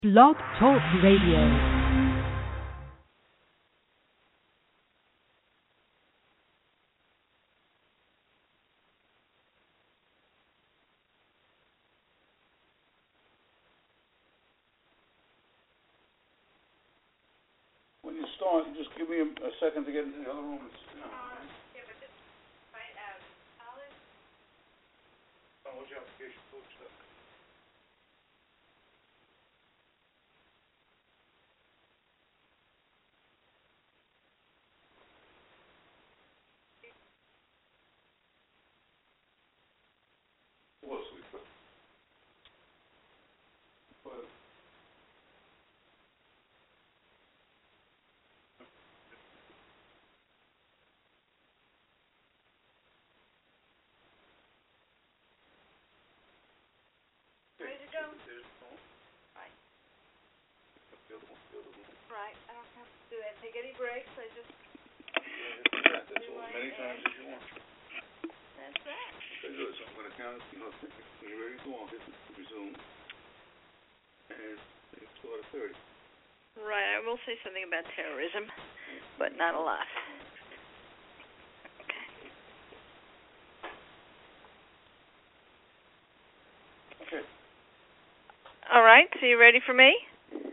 Blog Talk Radio. When you start, just give me a second to get into the other room. Yeah, but just write out college. Oh, what's your application book stuff? Well, sweet. But Ready to go? there's no. Right. The other one. Right. I don't have to do that. Take any breaks. I just. Yeah, that's all. As many times as you want. That's that. Okay, good. So I'm going to count it. When you're ready to go on, hit resume. And it's start at 30. Right. I will say something about terrorism, but not a lot. Okay. All right. So you ready for me?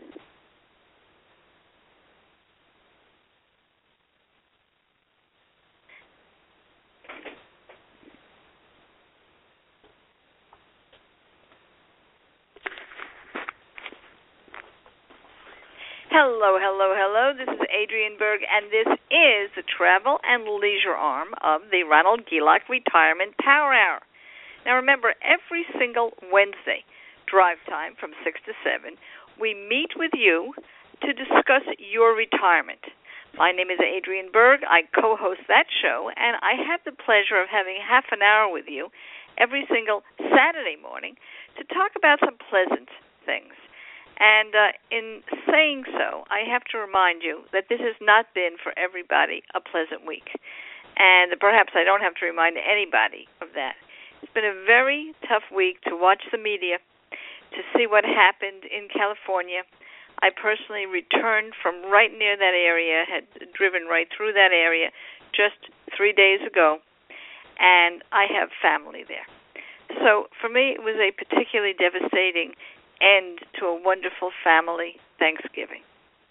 Hello, hello, hello. This is Adrienne Berg, and this is the travel and leisure arm of the Ronald Gielach Retirement Power Hour. Now remember, every single Wednesday, drive time from 6 to 7, we meet with you to discuss your retirement. My name is Adrienne Berg. I co-host that show, and I have the pleasure of having half an hour with you every single Saturday morning to talk about some pleasant things. And in saying so, I have to remind you that this has not been for everybody a pleasant week. And perhaps I don't have to remind anybody of that. It's been a very tough week to watch the media, to see what happened in California. I personally returned from right near that area, had driven right through that area just 3 days ago, and I have family there. So for me, it was a particularly devastating end to a wonderful family Thanksgiving.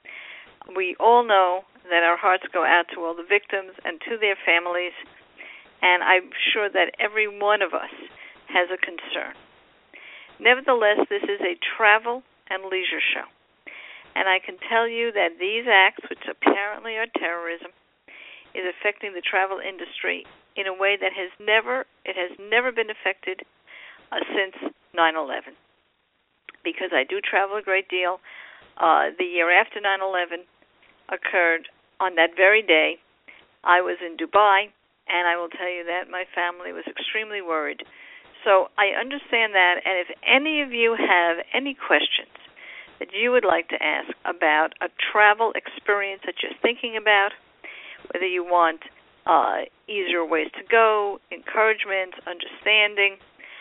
We all know that our hearts go out to all the victims and to their families, and I'm sure that every one of us has a concern. Nevertheless, this is a travel and leisure show, and I can tell you that these acts, which apparently are terrorism, is affecting the travel industry in a way that has never been affected since 9/11. Because I do travel a great deal. The year after 9/11 occurred, on that very day, I was in Dubai, and I will tell you that my family was extremely worried. So I understand that, and if any of you have any questions that you would like to ask about a travel experience that you're thinking about, whether you want easier ways to go, encouragement, understanding,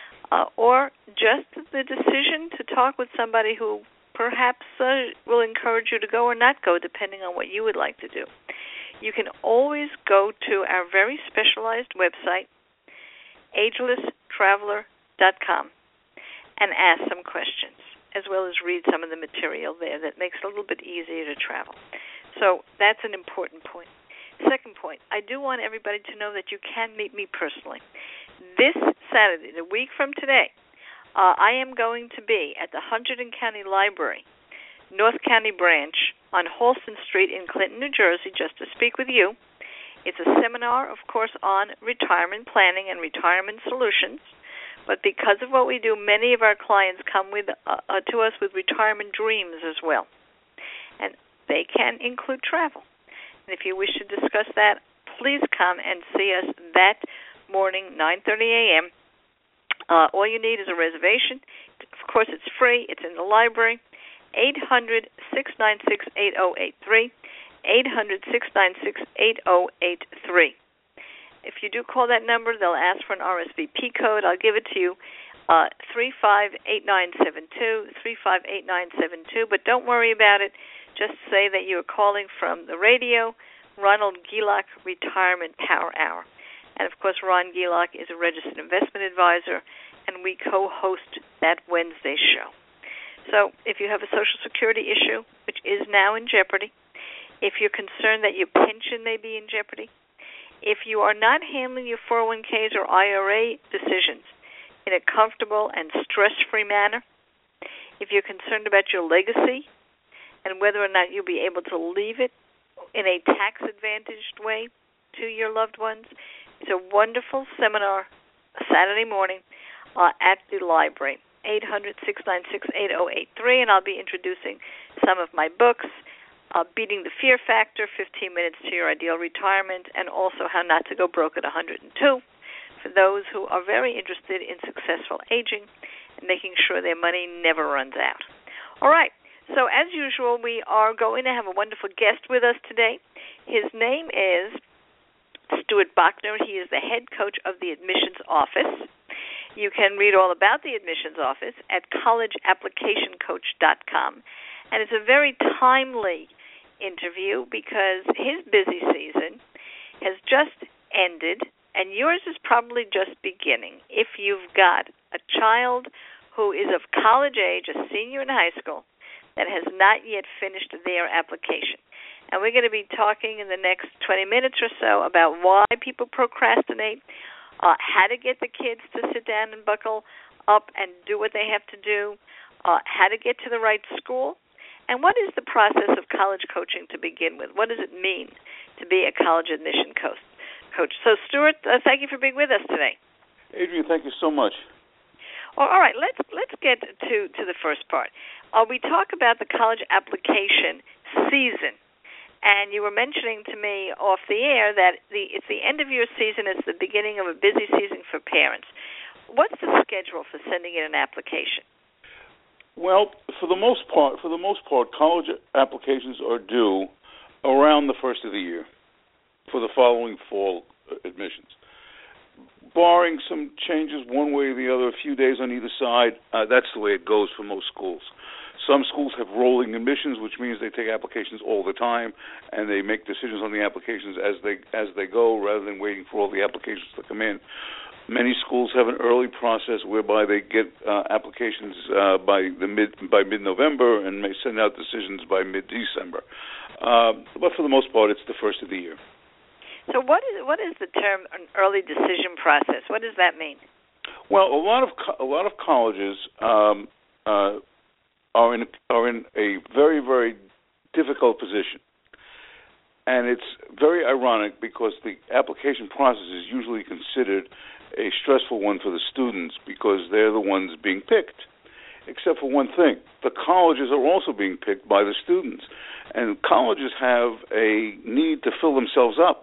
or just the decision to talk with somebody who perhaps will encourage you to go or not go, depending on what you would like to do. You can always go to our very specialized website, agelesstraveler.com, and ask some questions, as well as read some of the material there that makes it a little bit easier to travel. So that's an important point. Second point, I do want everybody to know that you can meet me personally. This Saturday, a week from today, I am going to be at the Hunterdon County Library, North County branch, on Halston Street in Clinton, New Jersey, just to speak with you. It's a seminar, of course, on retirement planning and retirement solutions. But because of what we do, many of our clients come to us with retirement dreams as well. And they can include travel. And if you wish to discuss that, please come and see us that morning, 9:30 a.m. All you need is a reservation. Of course, it's free. It's in the library. 800-696-8083. 800-696-8083. If you do call that number, they'll ask for an RSVP code. I'll give it to you. 358972, 358972. But don't worry about it. Just say that you're calling from the radio, Ronald Gilak Retirement Power Hour. And, of course, Ron Gilak is a registered investment advisor, and we co-host that Wednesday show. So if you have a Social Security issue, which is now in jeopardy, if you're concerned that your pension may be in jeopardy, if you are not handling your 401ks or IRA decisions in a comfortable and stress-free manner, if you're concerned about your legacy and whether or not you'll be able to leave it in a tax-advantaged way to your loved ones, it's a wonderful seminar Saturday morning at the library, 800-696-8083, and I'll be introducing some of my books, Beating the Fear Factor, 15 Minutes to Your Ideal Retirement, and also How Not to Go Broke at 102, for those who are very interested in successful aging and making sure their money never runs out. All right. So, as usual, we are going to have a wonderful guest with us today. His name is Stuart Bachner. He is the head coach of the admissions office. You can read all about the admissions office at collegeapplicationcoach.com. And it's a very timely interview because his busy season has just ended, and yours is probably just beginning. If you've got a child who is of college age, a senior in high school, that has not yet finished their application. And we're going to be talking in the next 20 minutes or so about why people procrastinate, how to get the kids to sit down and buckle up and do what they have to do, how to get to the right school, and what is the process of college coaching to begin with? What does it mean to be a college admission coach? So, Stuart, thank you for being with us today. Adrian, thank you so much. Well, all right, let's get to the first part. We talk about the college application season, and you were mentioning to me off the air that it's the end of your season, it's the beginning of a busy season for parents. What's the schedule for sending in an application? Well, for the most part, college applications are due around the first of the year for the following fall admissions. Barring some changes one way or the other, a few days on either side, that's the way it goes for most schools. Some schools have rolling admissions, which means they take applications all the time, and they make decisions on the applications as they go, rather than waiting for all the applications to come in. Many schools have an early process whereby they get applications by mid-November and may send out decisions by mid-December. But for the most part, it's the first of the year. So what is the term an early decision process? What does that mean? Well, a lot of colleges are in a very, very difficult position, and it's very ironic because the application process is usually considered a stressful one for the students because they're the ones being picked. Except for one thing, the colleges are also being picked by the students, and colleges have a need to fill themselves up.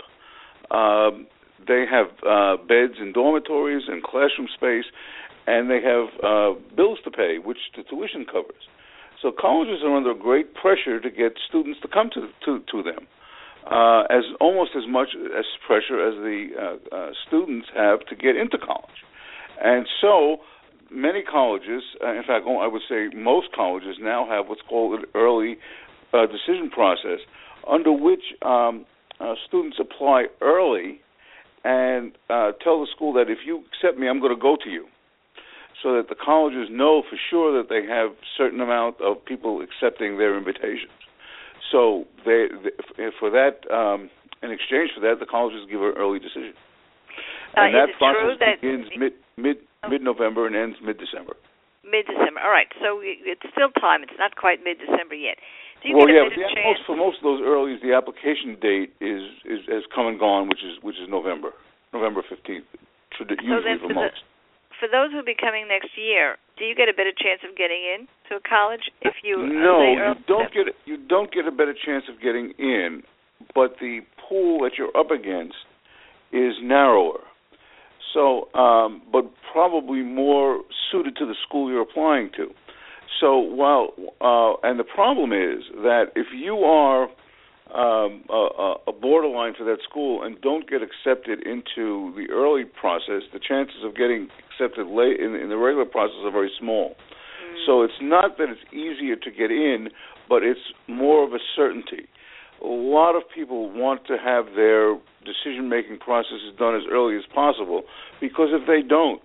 They have beds in dormitories and classroom space, and they have bills to pay, which the tuition covers. So colleges are under great pressure to get students to come to them, almost as much as pressure as the students have to get into college. And so many colleges, in fact, I would say most colleges now have what's called an early decision process, under which students apply early and tell the school that if you accept me, I'm going to go to you, so that the colleges know for sure that they have a certain amount of people accepting their invitations. So for that, in exchange for that, the colleges give an early decision. And that process begins mid-November and ends mid-December. Mid-December. All right. So it's still time. It's not quite mid-December yet. Do you well, get a yeah, bit of chance? For most of those earlies, the application date has come and gone, which is November 15th, usually for most. For those who will be coming next year, do you get a better chance of getting in to a college if you? No, you don't get a better chance of getting in, but the pool that you're up against is narrower. So, but probably more suited to the school you're applying to. So and the problem is that if you are a borderline for that school and don't get accepted into the early process, the chances of getting accepted late in the regular process are very small. So it's not that it's easier to get in, but it's more of a certainty. A lot of people want to have their decision-making processes done as early as possible, because if they do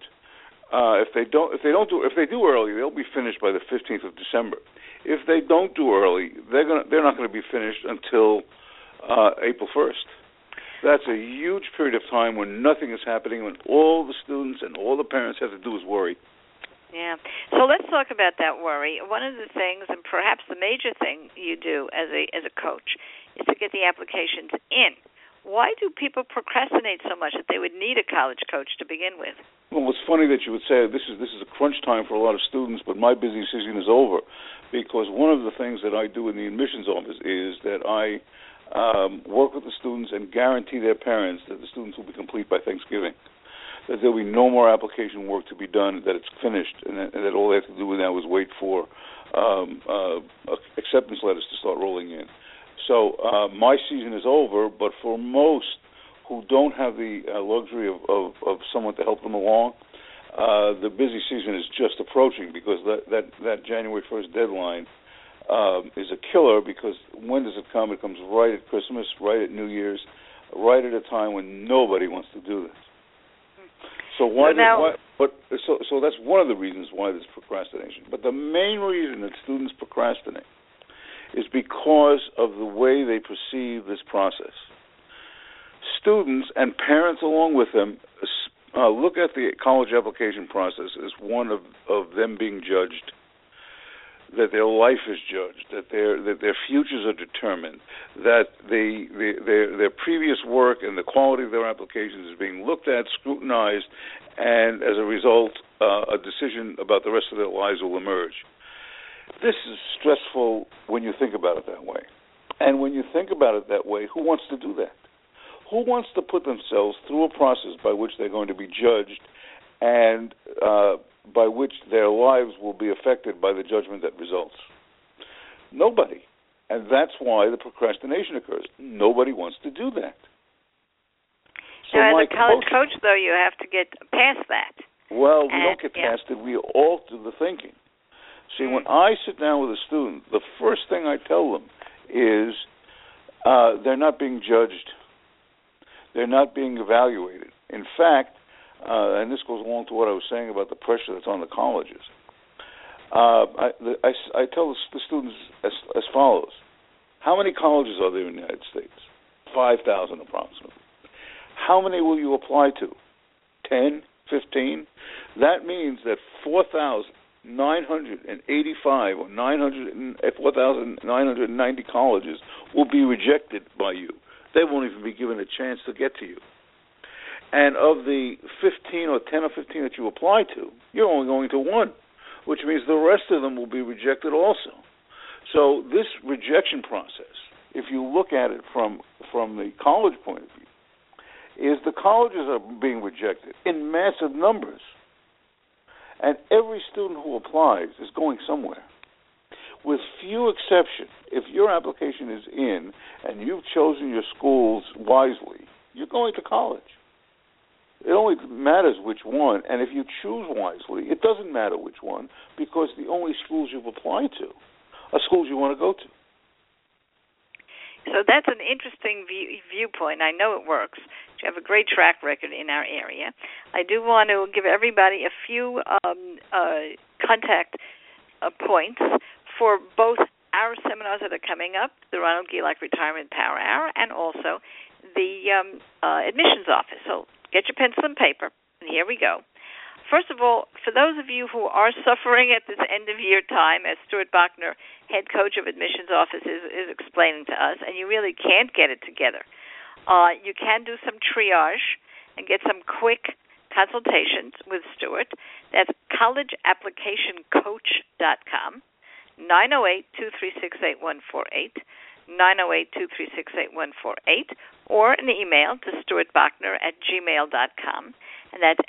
early, they'll be finished by the 15th of December. If they don't do early, they're not going to be finished until April 1st. That's a huge period of time when nothing is happening, when all the students and all the parents have to do is worry. Yeah. So let's talk about that worry. One of the things, and perhaps the major thing you do as a coach, is to get the applications in. Why do people procrastinate so much that they would need a college coach to begin with? Well, it's funny that you would say this is a crunch time for a lot of students, but my busy season is over, because one of the things that I do in the admissions office is that I work with the students and guarantee their parents that the students will be complete by Thanksgiving, that there'll be no more application work to be done, that it's finished, and that all they have to do now is wait for acceptance letters to start rolling in. So my season is over, but for most who don't have the luxury of someone to help them along, the busy season is just approaching, because that January 1st deadline is a killer, because when does it come? It comes right at Christmas, right at New Year's, right at a time when nobody wants to do this. So so that's one of the reasons why there's procrastination. But the main reason that students procrastinate is because of the way they perceive this process. Students and parents along with them look at the college application process as one of them being judged, that their life is judged, that their futures are determined, that their previous work and the quality of their applications is being looked at, scrutinized, and as a result, a decision about the rest of their lives will emerge. This is stressful when you think about it that way. And when you think about it that way, who wants to do that? Who wants to put themselves through a process by which they're going to be judged and by which their lives will be affected by the judgment that results? Nobody. And that's why the procrastination occurs. Nobody wants to do that. So now, as a college coach, though, you have to get past that. Well, we don't get past it. We all do the thinking. See, when I sit down with a student, the first thing I tell them is they're not being judged. They're not being evaluated. In fact, and this goes along to what I was saying about the pressure that's on the colleges, I tell the students as follows. How many colleges are there in the United States? 5,000 approximately. How many will you apply to? 10? 15? That means that 4,985 or 4,990 colleges will be rejected by you. They won't even be given a chance to get to you. And of the 10 or 15 that you apply to, you're only going to one, which means the rest of them will be rejected also. So this rejection process, if you look at it from the college point of view, is the colleges are being rejected in massive numbers. And every student who applies is going somewhere. With few exceptions, if your application is in and you've chosen your schools wisely, you're going to college. It only matters which one, and if you choose wisely, it doesn't matter which one, because the only schools you've applied to are schools you want to go to. So that's an interesting viewpoint. I know it works. You have a great track record in our area. I do want to give everybody a few contact points for both our seminars that are coming up, the Ronald Gilak Retirement Power Hour, and also the admissions office. So get your pencil and paper, and here we go. First of all, for those of you who are suffering at this end-of-year time, as Stuart Bachner, head coach of admissions office, is explaining to us, and you really can't get it together, you can do some triage and get some quick consultations with Stuart. That's collegeapplicationcoach.com, 908-236-8148, 908-236-8148, or an email to stuartbachner@gmail.com, and that's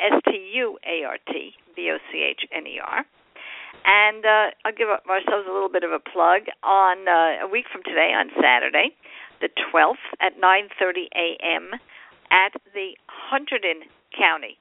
STUARTBOCHNER. And I'll give ourselves a little bit of a plug. On a week from today, on Saturday, the 12th at 9:30 a.m. at the Hunterdon County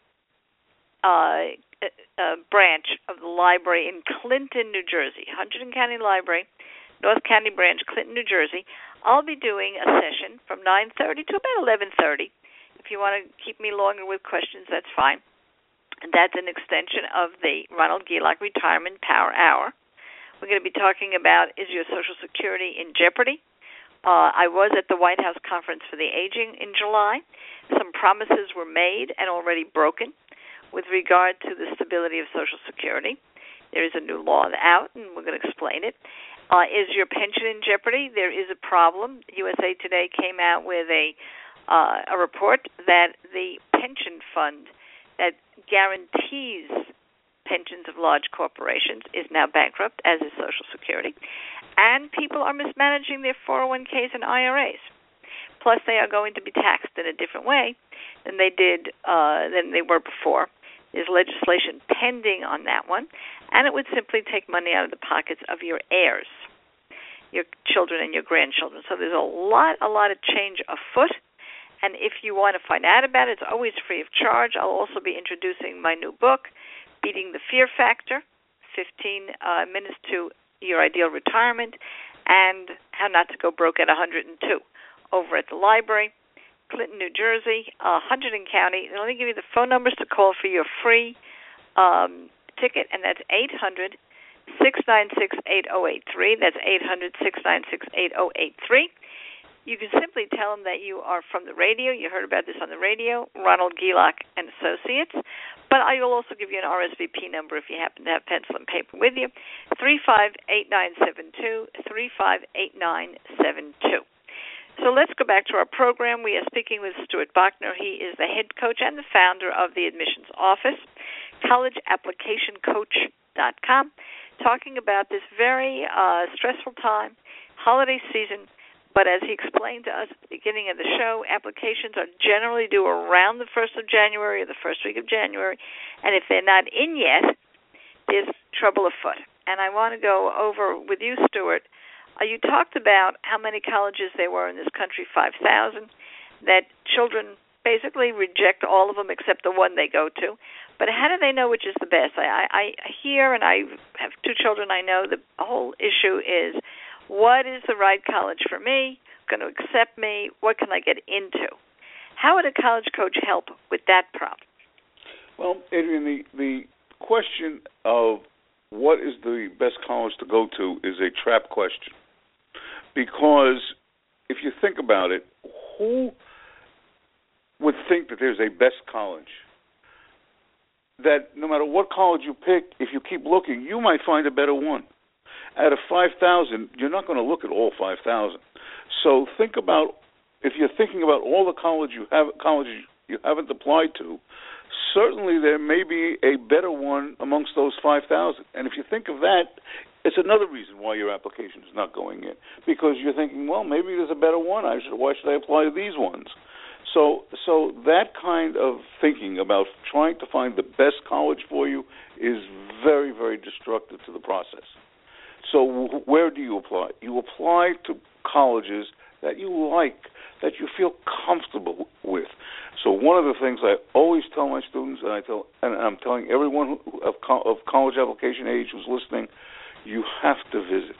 branch of the library in Clinton, New Jersey. Hunterdon County Library, North County Branch, Clinton, New Jersey. I'll be doing a session from 9:30 to about 11:30. If you want to keep me longer with questions, that's fine. And that's an extension of the Ronald Gilak Retirement Power Hour. We're going to be talking about, is your Social Security in jeopardy? I was at the White House Conference for the Aging in July. Some promises were made and already broken with regard to the stability of Social Security. There is a new law out, and we're going to explain it. Is your pension in jeopardy? There is a problem. USA Today came out with a report that the pension fund that guarantees pensions of large corporations is now bankrupt, as is Social Security, and people are mismanaging their 401ks and IRAs. Plus, they are going to be taxed in a different way than they were before. There's legislation pending on that one, and it would simply take money out of the pockets of your heirs, your children and your grandchildren. So there's a lot of change afoot. And if you want to find out about it, it's always free of charge. I'll also be introducing my new book, Beating the Fear Factor, 15 minutes to your ideal retirement, and How Not to Go Broke at 102, over at the library, Clinton, New Jersey, Hunterdon County. Let me give you the phone numbers to call for your free ticket, and that's 800-696-8083. That's 800-696-8083. You can simply tell them that you are from the radio. You heard about this on the radio, Ronald Gilak and Associates. But I will also give you an RSVP number if you happen to have pencil and paper with you, 358972, 358972. So let's go back to our program. We are speaking with Stuart Bachner. He is the head coach and the founder of the admissions office, collegeapplicationcoach.com, talking about this very stressful time, holiday season. But as he explained to us at the beginning of the show, applications are generally due around the 1st of January or the first week of January. And if they're not in yet, there's trouble afoot. And I want to go over with you, Stuart. You talked about how many colleges there were in this country, 5,000, that children basically reject all of them except the one they go to. But how do they know which is the best? I hear, and I have two children I know, the whole issue is, what is the right college for me, going to accept me, what can I get into? How would a college coach help with that problem? Well, Adrian, the question of what is the best college to go to is a trap question. Because if you think about it, who would think that there's a best college? That no matter what college you pick, if you keep looking, you might find a better one. Out of 5,000, you're not going to look at all 5,000. So think about, if you're thinking about all the colleges you haven't applied to, certainly there may be a better one amongst those 5,000. And if you think of that, it's another reason why your application is not going in, because you're thinking, well, maybe there's a better one. Why should I apply to these ones? So that kind of thinking about trying to find the best college for you is very, very destructive to the process. So where do you apply? You apply to colleges that you like, that you feel comfortable with. So one of the things I always tell my students, and I'm telling everyone of college application age who's listening, you have to visit.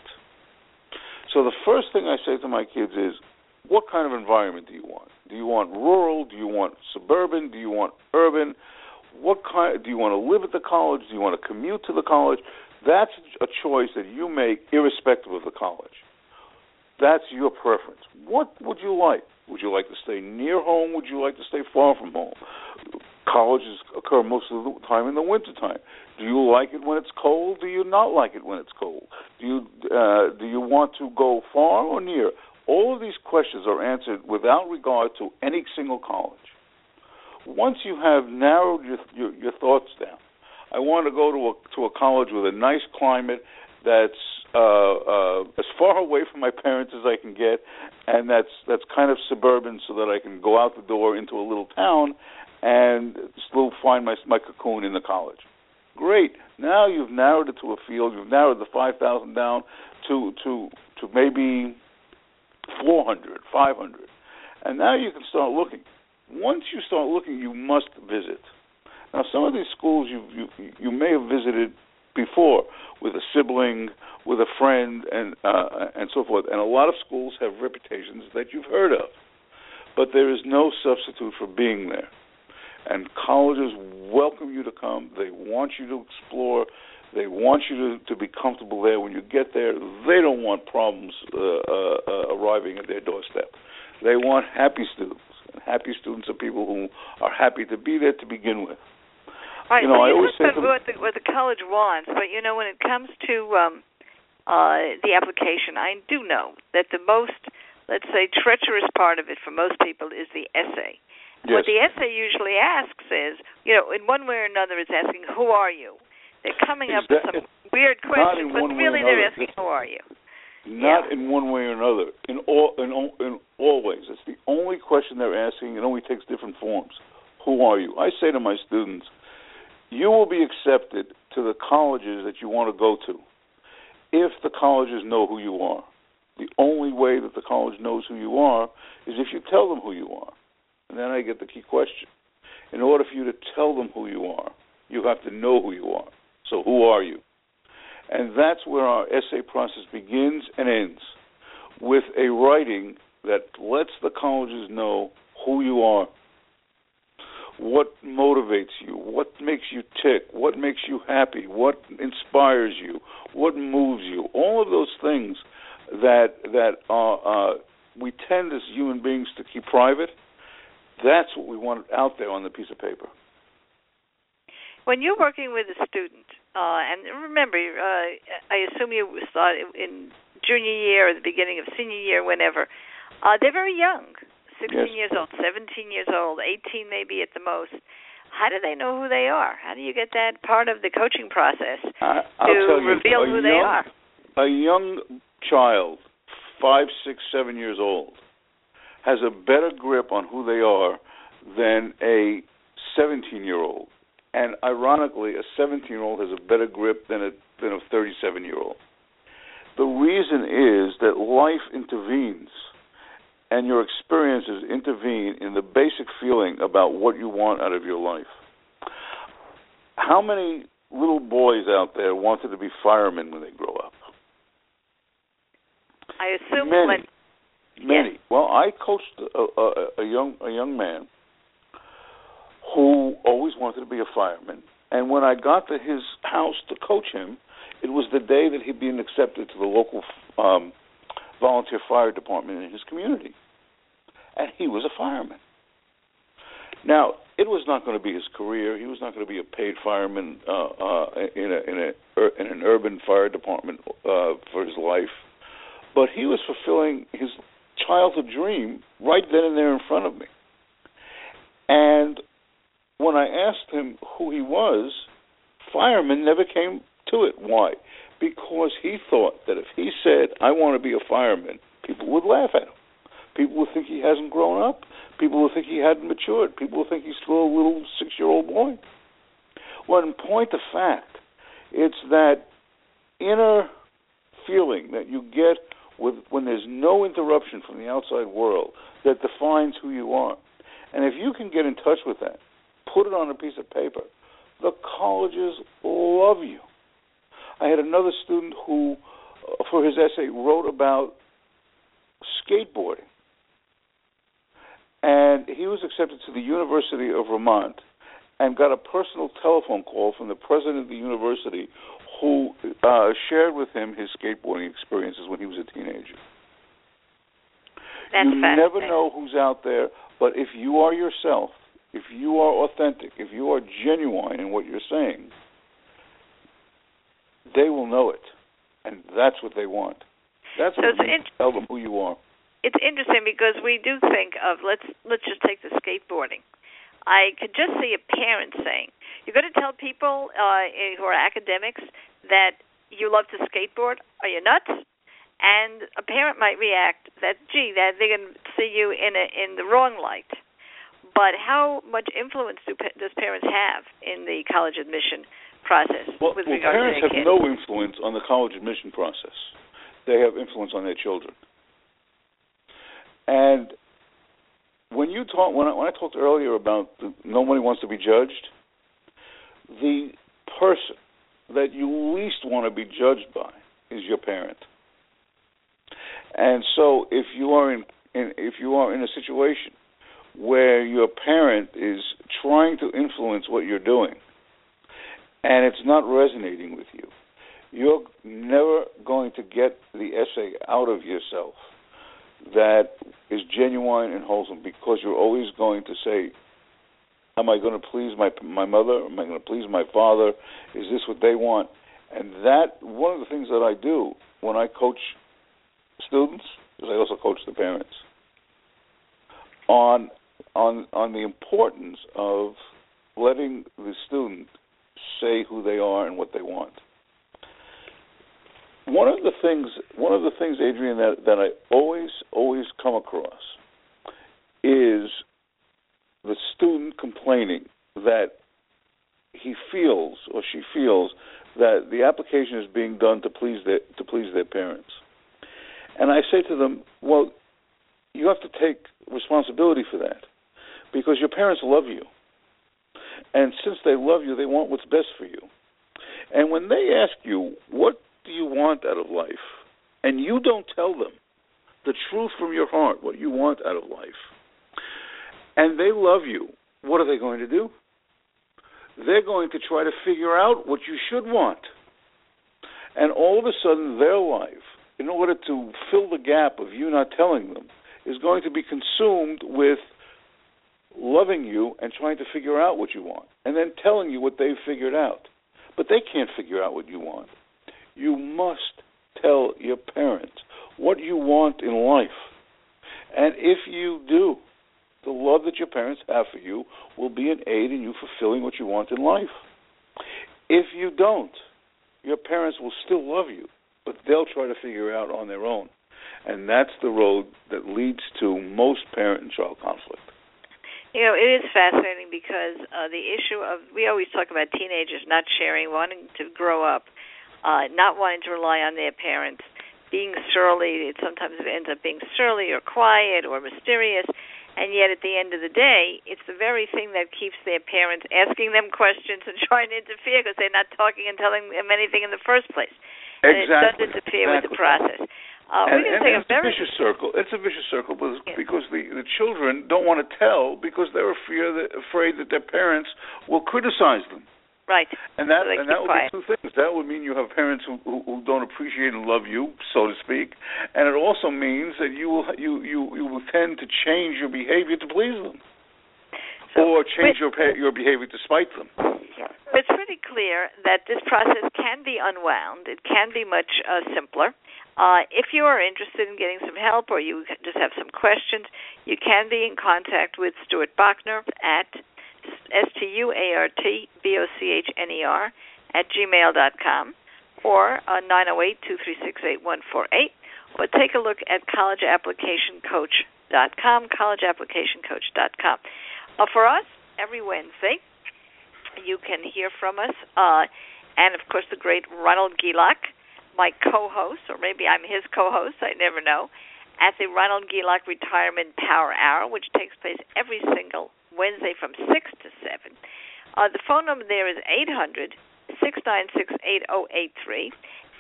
So the first thing I say to my kids is, what kind of environment do you want? Do you want rural? Do you want suburban? Do you want urban? What kind? Do you want to live at the college? Do you want to commute to the college? That's a choice that you make irrespective of the college. That's your preference. What would you like? Would you like to stay near home? Would you like to stay far from home? Colleges occur most of the time in the wintertime. Do you like it when it's cold? Do you not like it when it's cold? Do you want to go far or near? All of these questions are answered without regard to any single college. Once you have narrowed your thoughts down, I want to go to a college with a nice climate that's as far away from my parents as I can get, and that's kind of suburban, so that I can go out the door into a little town and still find my cocoon in the college. Great. Now you've narrowed it to a field. You've narrowed the 5,000 down to maybe 400, 500. And now you can start looking. Once you start looking, you must visit. Now, some of these schools you may have visited before with a sibling, with a friend, and so forth. And a lot of schools have reputations that you've heard of. But there is no substitute for being there. And colleges welcome you to come. They want you to explore. They want you to be comfortable there. When you get there, they don't want problems arriving at their doorstep. They want happy students. And happy students are people who are happy to be there to begin with. Right. I always say what the college wants, but when it comes to the application, I do know that the most, let's say, treacherous part of it for most people is the essay. Yes. What the essay usually asks is, in one way or another, it's asking, who are you? They're coming up with some weird questions, but really they're asking, who are you? Not in one way or another. In all ways. It's the only question they're asking. It only takes different forms. Who are you? I say to my students, you will be accepted to the colleges that you want to go to if the colleges know who you are. The only way that the college knows who you are is if you tell them who you are. And then I get the key question. In order for you to tell them who you are, you have to know who you are. So who are you? And that's where our essay process begins and ends, with a writing that lets the colleges know who you are, what motivates you, what makes you tick, what makes you happy, what inspires you, what moves you. All of those things that are we tend as human beings to keep private. That's what we want out there on the piece of paper. When you're working with a student, and remember, I assume you started in junior year or the beginning of senior year, whenever, they're very young, 16 yes. years old, 17 years old, 18 maybe at the most. How do they know who they are? How do you get that part of the coaching process to reveal who they are? A young child, 5, 6, 7 years old, has a better grip on who they are than a 17-year-old. And ironically, a 17-year-old has a better grip than a 37-year-old. The reason is that life intervenes, and your experiences intervene in the basic feeling about what you want out of your life. How many little boys out there wanted to be firemen when they grow up? I assume many. Yes. Well, I coached a young man who always wanted to be a fireman, and when I got to his house to coach him, it was the day that he'd been accepted to the local volunteer fire department in his community, and he was a fireman. Now, it was not going to be his career. He was not going to be a paid fireman in an urban fire department for his life, but he was fulfilling his childhood dream right then and there in front of me. And when I asked him who he was, fireman never came to it. Why? Because he thought that if he said, I want to be a fireman, people would laugh at him. People would think he hasn't grown up. People would think he hadn't matured. People would think he's still a little 6-year-old boy. Well, in point of fact, it's that inner feeling that you get when there's no interruption from the outside world that defines who you are. And if you can get in touch with that, put it on a piece of paper, the colleges love you. I had another student who, for his essay, wrote about skateboarding. And he was accepted to the University of Vermont and got a personal telephone call from the president of the university who shared with him his skateboarding experiences when he was a teenager. That's you never know who's out there, but if you are yourself, if you are authentic, if you are genuine in what you're saying, they will know it, and that's what they want. That's what they tell them who you are. It's interesting because we do think of, let's just take the skateboarding. I could just see a parent saying, you're going to tell people who are academics that you love to skateboard? Are you nuts? And a parent might react that, gee, that they're going to see you in the wrong light. But how much influence does parents have in the college admission process with regard to their kids? Parents have no influence on the college admission process. They have influence on their children. And when I talked earlier about nobody wants to be judged, the person that you least want to be judged by is your parent. And so if you are in a situation where your parent is trying to influence what you're doing and it's not resonating with you, you're never going to get the essay out of yourself that is genuine and wholesome, because you're always going to say, am I going to please my mother? Am I going to please my father? Is this what they want? And that, one of the things that I do when I coach students is I also coach the parents on the importance of letting the student say who they are and what they want. One of the things, Adrian, that I always come across is the student complaining that he feels or she feels that the application is being done to please their parents. And I say to them, well, you have to take responsibility for that, because your parents love you. And since they love you, they want what's best for you. And when they ask you, what do you want out of life? And you don't tell them the truth from your heart, what you want out of life, and they love you, what are they going to do? They're going to try to figure out what you should want. And all of a sudden, their life, in order to fill the gap of you not telling them, is going to be consumed with loving you and trying to figure out what you want, and then telling you what they've figured out. But they can't figure out what you want. You must tell your parents what you want in life. And if you do, the love that your parents have for you will be an aid in you fulfilling what you want in life. If you don't, your parents will still love you, but they'll try to figure it out on their own. And that's the road that leads to most parent and child conflict. You know, it is fascinating because the issue of, we always talk about teenagers not sharing, wanting to grow up, not wanting to rely on their parents, being surly. Sometimes it ends up being surly or quiet or mysterious. And yet, at the end of the day, it's the very thing that keeps their parents asking them questions and trying to interfere, because they're not talking and telling them anything in the first place. Exactly. And it does interfere with the process. And it's a vicious circle. It's a vicious circle because the children don't want to tell because they're afraid that their parents will criticize them. Right. And that would be two things. That would mean you have parents who don't appreciate and love you, so to speak, and it also means that you will tend to change your behavior to please them, or change your behavior to spite them. It's pretty clear that this process can be unwound. It can be much simpler. If you are interested in getting some help, or you just have some questions, you can be in contact with Stuart Bochner at StuartBochner@gmail.com, or 908-236-8148, or take a look at collegeapplicationcoach.com, collegeapplicationcoach.com. For us, every Wednesday, you can hear from us, and of course the great Ronald Gielach, my co-host, or maybe I'm his co-host, I never know, at the Ronald Gielach Retirement Power Hour, which takes place every single Wednesday from 6 to 7. The phone number there is 800-696-8083,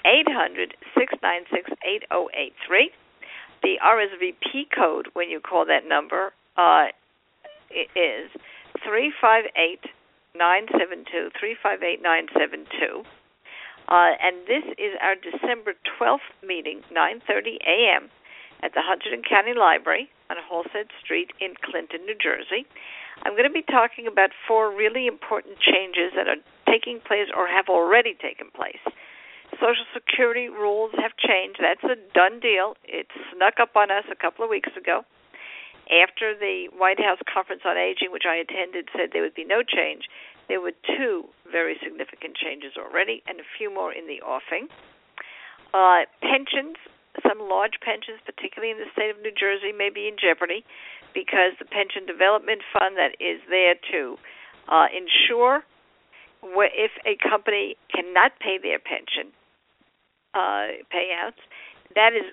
800-696-8083. The RSVP code when you call that number is 358-972, 358-972. And this is our December 12th meeting, 9:30 a.m. at the Hunterdon County Library on Halsted Street in Clinton, New Jersey. I'm going to be talking about 4 really important changes that are taking place or have already taken place. Social Security rules have changed. That's a done deal. It snuck up on us a couple of weeks ago. After the White House Conference on Aging, which I attended, said there would be no change, there were 2 very significant changes already and a few more in the offing. Pensions, some large pensions, particularly in the state of New Jersey, may be in jeopardy because the Pension Development Fund that is there to ensure if a company cannot pay their pension payouts, that is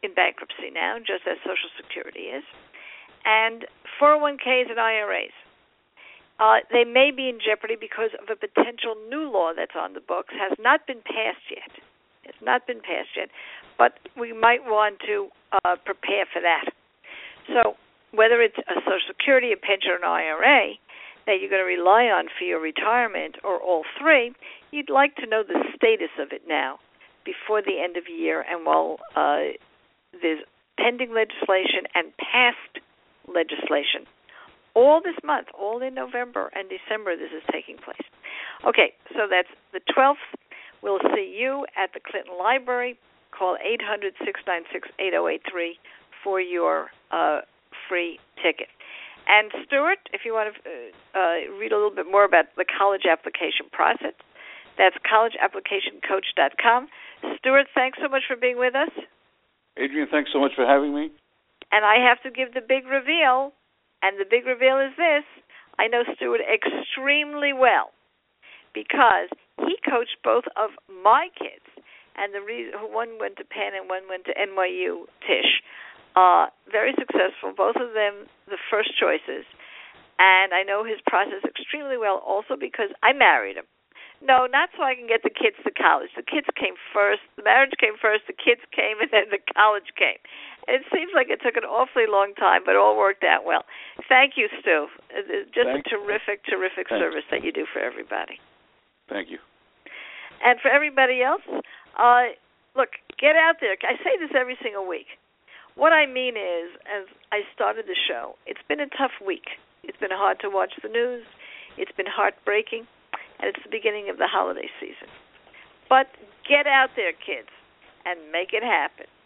in bankruptcy now, just as Social Security is. And 401ks and IRAs. They may be in jeopardy because of a potential new law that's on the books. Has not been passed yet. It's not been passed yet, but we might want to prepare for that. So whether it's a Social Security, a pension, or an IRA that you're going to rely on for your retirement, or all three, you'd like to know the status of it now before the end of the year and while there's pending legislation and passed legislation. All this month, all in November and December, this is taking place. Okay, so that's the 12th. We'll see you at the Clinton Library. Call 800-696-8083 for your free ticket. And Stuart, if you want to read a little bit more about the college application process, that's collegeapplicationcoach.com. Stuart, thanks so much for being with us. Adrian, thanks so much for having me. And I have to give the big reveal, and the big reveal is this. I know Stuart extremely well because he coached both of my kids, and the reason one went to Penn and one went to NYU, Tisch. Very successful, both of them the first choices. And I know his process extremely well also because I married him. No, not so I can get the kids to college. The kids came first. The marriage came first. The kids came, and then the college came. And it seems like it took an awfully long time, but it all worked out well. Thank you, Stu. Just a terrific service that you do for everybody. Thank you. And for everybody else, look, get out there. I say this every single week. What I mean is, as I started the show, it's been a tough week. It's been hard to watch the news. It's been heartbreaking. And it's the beginning of the holiday season. But get out there, kids, and make it happen.